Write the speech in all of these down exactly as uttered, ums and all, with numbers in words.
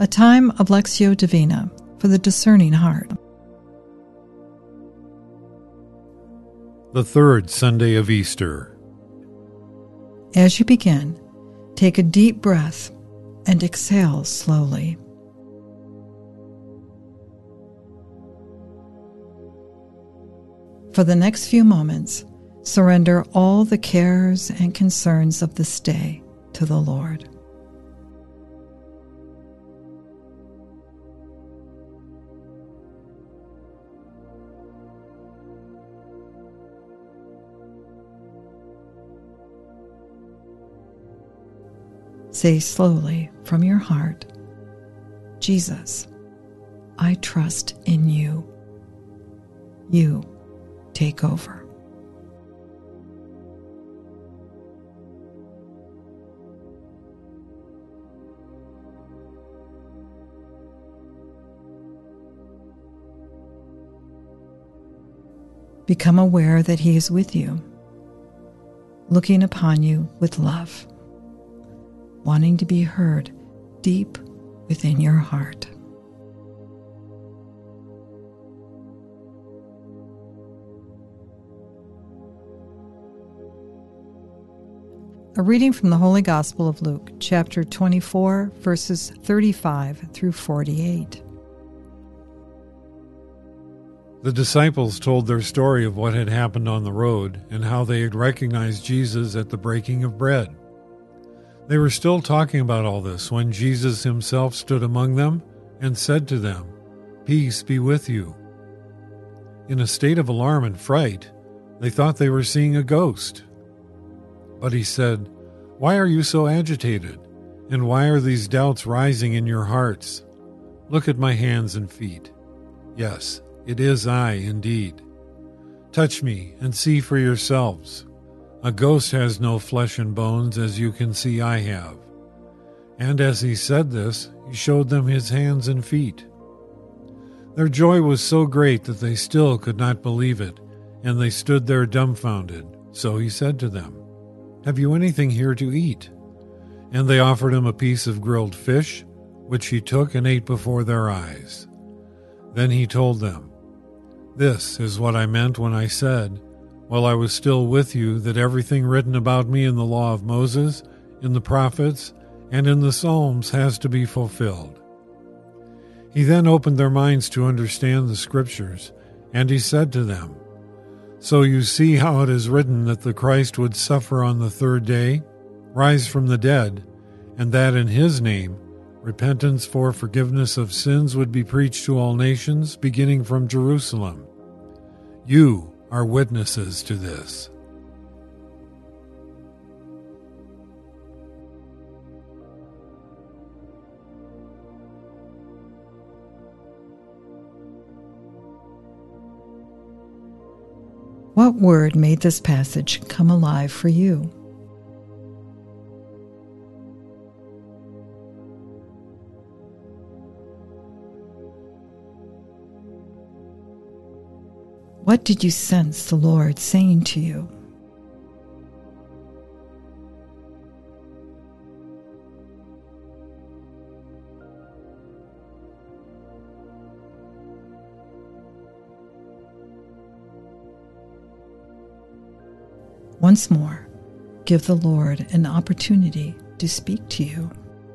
a time of Lectio Divina for the discerning heart. The third Sunday of Easter. As you begin, take a deep breath and exhale slowly. For the next few moments, surrender all the cares and concerns of this day to the Lord. Say slowly from your heart, Jesus, I trust in you. You take over. Become aware that He is with you, looking upon you with love, wanting to be heard deep within your heart. A reading from the Holy Gospel of Luke, chapter twenty-four, verses thirty-five through forty-eight. The disciples told their story of what had happened on the road and how they had recognized Jesus at the breaking of bread. They were still talking about all this when Jesus himself stood among them and said to them, "Peace be with you." In a state of alarm and fright, they thought they were seeing a ghost. But he said, "Why are you so agitated? And why are these doubts rising in your hearts? Look at my hands and feet. Yes, it is I indeed. Touch me and see for yourselves. A ghost has no flesh and bones, as you can see I have." And as he said this, he showed them his hands and feet. Their joy was so great that they still could not believe it, and they stood there dumbfounded. So he said to them, "Have you anything here to eat?" And they offered him a piece of grilled fish, which he took and ate before their eyes. Then he told them, "This is what I meant when I said, while I was still with you, that everything written about me in the law of Moses, in the prophets, and in the Psalms has to be fulfilled." He then opened their minds to understand the Scriptures, and he said to them, "So you see how it is written that the Christ would suffer on the third day, rise from the dead, and that in his name repentance for forgiveness of sins would be preached to all nations, beginning from Jerusalem. You are witnesses to this." What word made this passage come alive for you? What did you sense the Lord saying to you? Once more, give the Lord an opportunity to speak to you.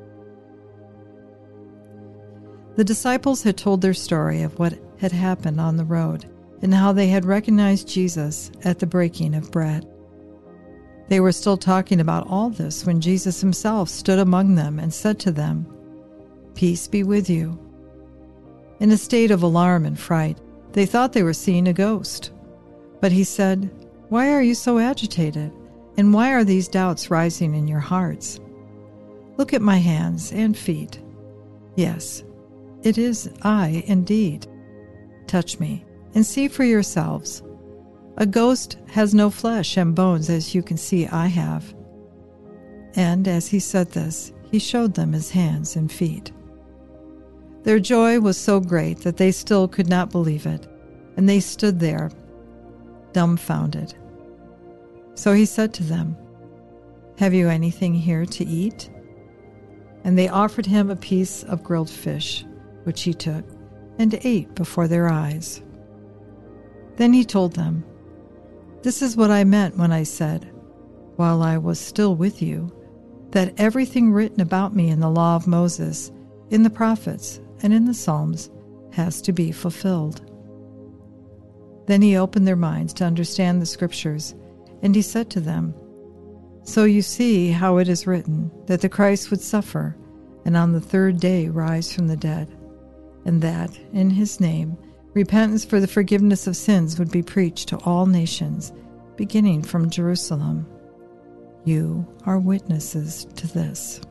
The disciples had told their story of what had happened on the road and how they had recognized Jesus at the breaking of bread. They were still talking about all this when Jesus himself stood among them and said to them, "Peace be with you." In a state of alarm and fright, they thought they were seeing a ghost. But he said, "Why are you so agitated? And why are these doubts rising in your hearts? Look at my hands and feet. Yes, it is I indeed. Touch me and see for yourselves. A ghost has no flesh and bones, as you can see I have." And as he said this, he showed them his hands and feet. Their joy was so great that they still could not believe it, and they stood there, dumbfounded. So he said to them, "Have you anything here to eat?" And they offered him a piece of grilled fish, which he took and ate before their eyes. Then he told them, "This is what I meant when I said, while I was still with you, that everything written about me in the law of Moses, in the prophets, and in the Psalms has to be fulfilled." Then he opened their minds to understand the Scriptures, and he said to them, "So you see how it is written that the Christ would suffer, and on the third day rise from the dead, and that, in his name, repentance for the forgiveness of sins would be preached to all nations, beginning from Jerusalem. You are witnesses to this."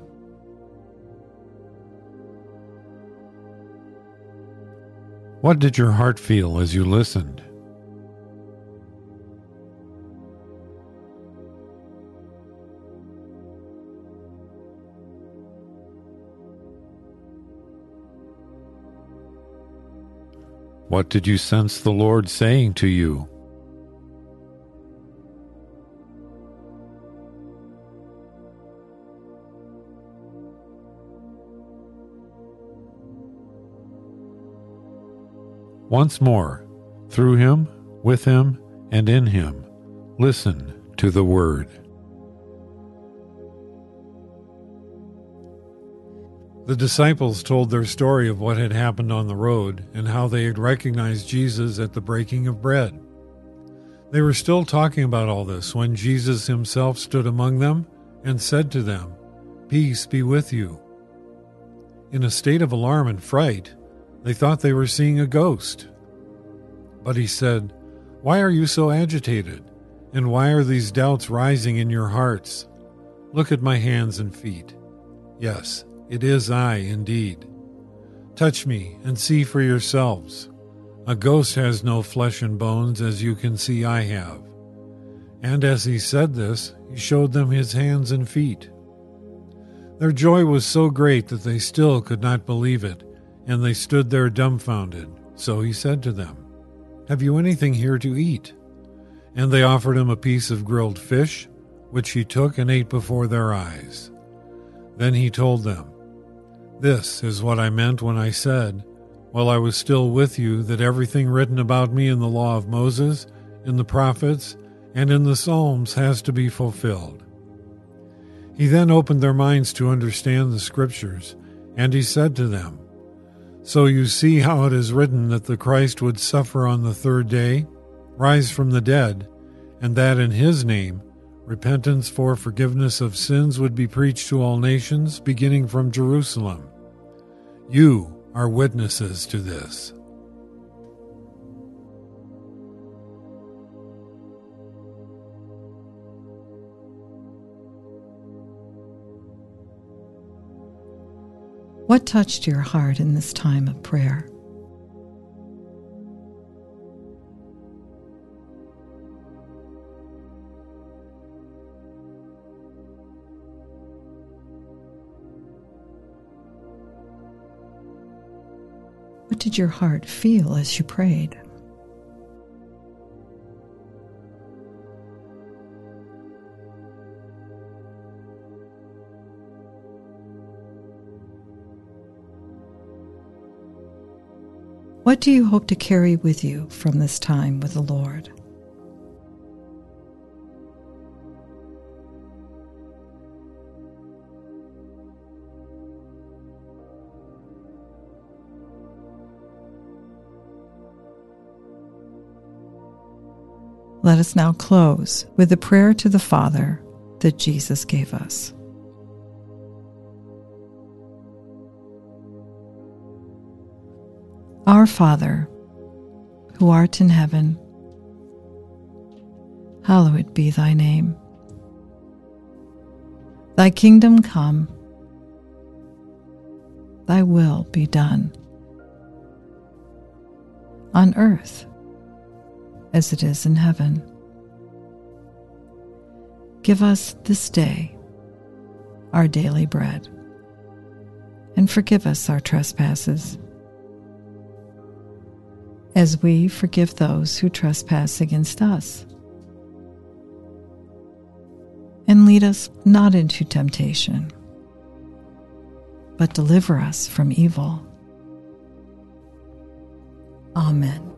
What did your heart feel as you listened? What did you sense the Lord saying to you? Once more, through him, with him, and in him, listen to the word. The disciples told their story of what had happened on the road and how they had recognized Jesus at the breaking of bread. They were still talking about all this when Jesus himself stood among them and said to them, "Peace be with you." In a state of alarm and fright, they thought they were seeing a ghost. But he said, "Why are you so agitated? And why are these doubts rising in your hearts? Look at my hands and feet. Yes, it is I indeed. Touch me and see for yourselves. A ghost has no flesh and bones, as you can see I have." And as he said this, he showed them his hands and feet. Their joy was so great that they still could not believe it, and they stood there dumbfounded. So he said to them, "Have you anything here to eat?" And they offered him a piece of grilled fish, which he took and ate before their eyes. Then he told them, "This is what I meant when I said, while I was still with you, that everything written about me in the law of Moses, in the prophets, and in the Psalms has to be fulfilled." He then opened their minds to understand the Scriptures, and he said to them, "So you see how it is written that the Christ would suffer on the third day, rise from the dead, and that in his name repentance for forgiveness of sins would be preached to all nations, beginning from Jerusalem. You are witnesses to this." What touched your heart in this time of prayer? What did your heart feel as you prayed? What do you hope to carry with you from this time with the Lord? Let us now close with the prayer to the Father that Jesus gave us. Our Father, who art in heaven, hallowed be thy name. Thy kingdom come, thy will be done, on earth as it is in heaven. Give us this day our daily bread, and forgive us our trespasses, as we forgive those who trespass against us. And lead us not into temptation, but deliver us from evil. Amen.